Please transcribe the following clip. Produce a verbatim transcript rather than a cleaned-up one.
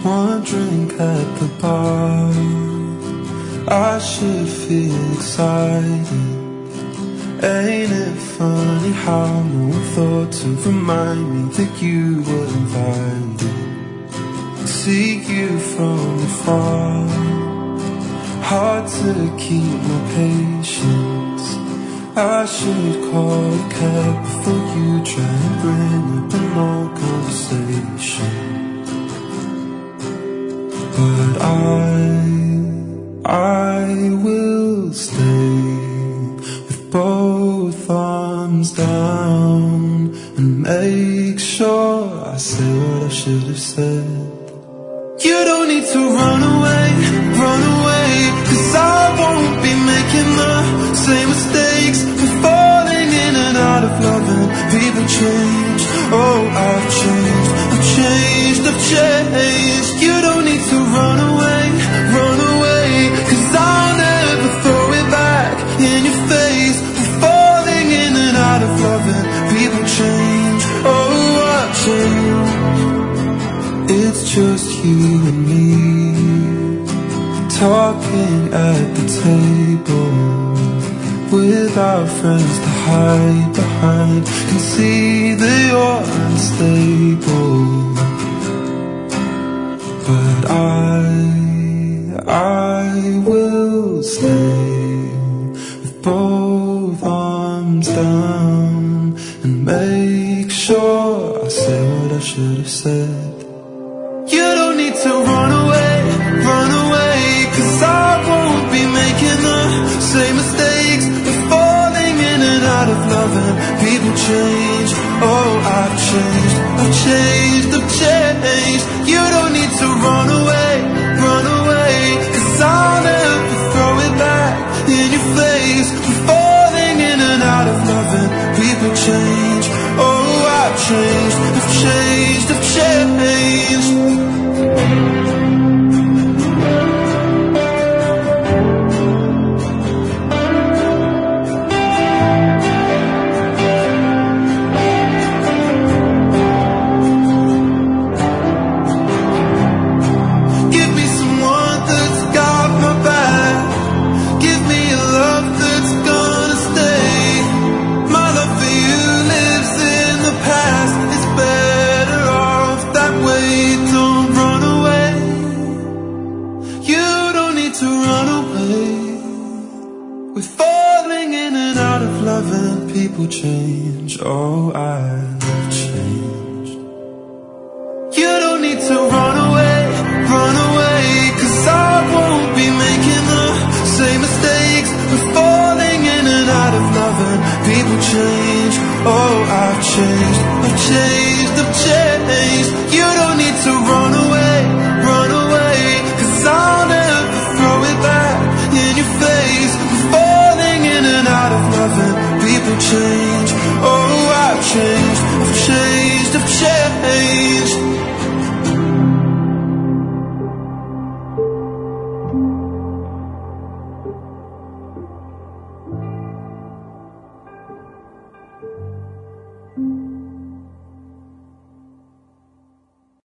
one drink at the bar, I should feel excited. Ain't it funny how no one thought to remind me that you were invited? See you from afar, hard to keep my patience. I should call a cab before you try and bring up a long conversation. But I, I will stay with both arms down and make sure I say what I should have said. You don't need to run away, run away, 'cause I won't be making the same mistakes. We're falling in and out of love and people change. Oh, I've changed, I've changed, I've changed. You don't need to run away, run away, 'cause I'll never throw it back in your face. We're falling in and out of love and people change. Oh, I've changed. It's just you and me, talking at the table, without friends to hide behind. Can see that you're unstable, but I, I will stay with both arms down and make sure I say what I should have said. You don't need to run away, run away, 'cause I won't be making the same mistakes. We're falling in and out of love and people change. Oh, I've changed, I've changed, I've changed. You don't need to run away, run away, 'cause I'll never throw it back in your face. We're falling in and out of love and people change. Oh, I've changed, I've changed, I've changed. We're falling in and out of love and people change. Oh, I've changed. You don't need to run away, run away, 'cause I won't be making the same mistakes. We're falling in and out of love and people change. Oh, I've changed, I've changed, I've changed. You don't need to run away, run away, 'cause I'll never throw it back in your face. We're falling in and out of love and people change.